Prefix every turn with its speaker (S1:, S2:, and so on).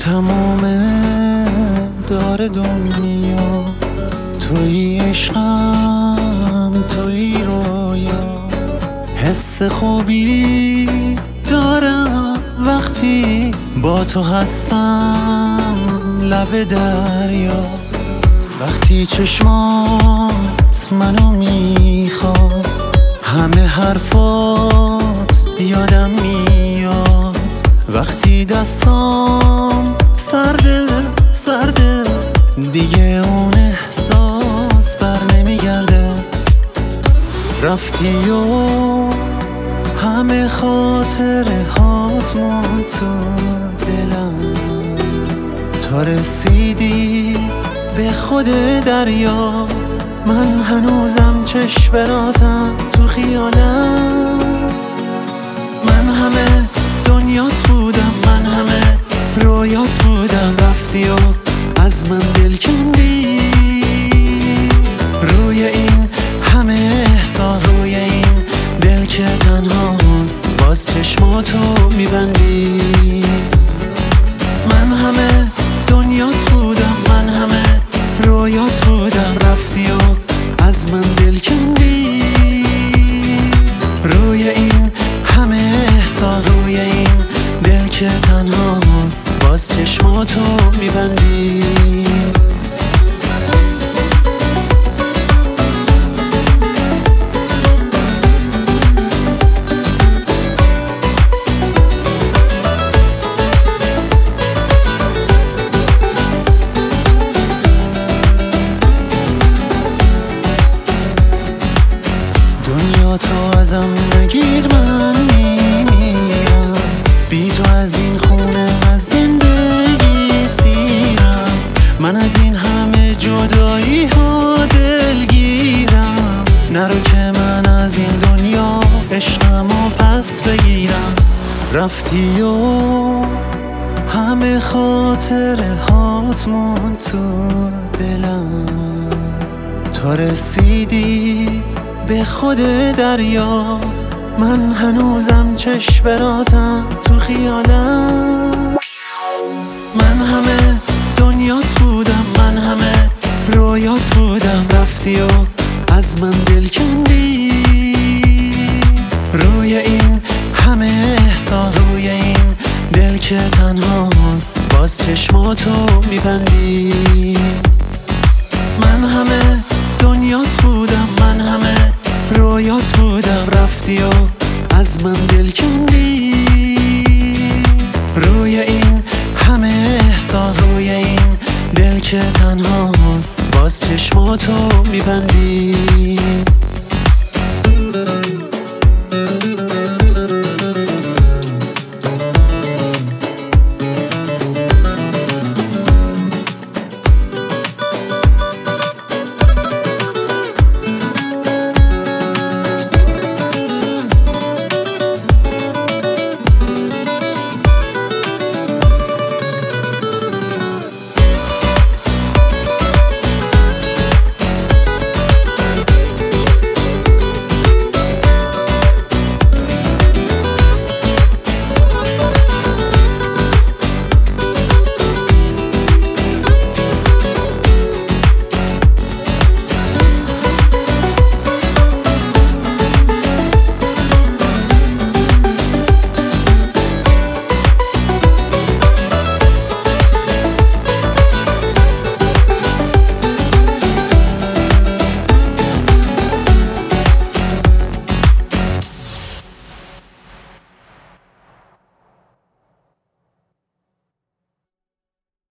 S1: تموم دار دنیا توی عشقم، توی رویا. حس خوبی دارم وقتی با تو هستم لب دریا. وقتی چشمات منو میخواد همه حرفات یادم میاد. وقتی دستام سرده سرده دیگه اون احساس بر نمیگرده. رفتی و همه خاطره هات موند تو دلم. تا رسیدی به خود دریا، من هنوزم چشماتم تو خیالم. من همه دنیات بودم، من همه رویات بودم. رفتی و از من دل کندی. روی این همه احساس، روی این دل که تنهاست، باز چشماتو میبندی. من همه دنیات بودم، من همه رویات بودم. رفتی و از من دل کندی. روی این همه احساس، روی این دل که تنهاست، باز چشماتو میبندی. دنیا تو ازم نگیر، من میمیرم. بی تو از این خونه از زندگی سیرم. من از این همه جدایی ها دلگیرم. نرو که من از این دنیا عشقمو پس بگیرم. رفتی و همه خاطره هات موند تو دلم. تا رسیدی به خود دریا، من هنوزم چشماتم تو خیالم. من همه دنیات بودم، من همه رویات بودم. رفتی و از من دل کندی. روی این همه احساس، روی این دل که تنهاست، باز چشماتو میبندی. من همه دنیات بودم، من همه رویات بودم. رفتی و از من دل کندی. روی این همه احساس، روی این دل که تنهاست، باز چشماتو میبندی.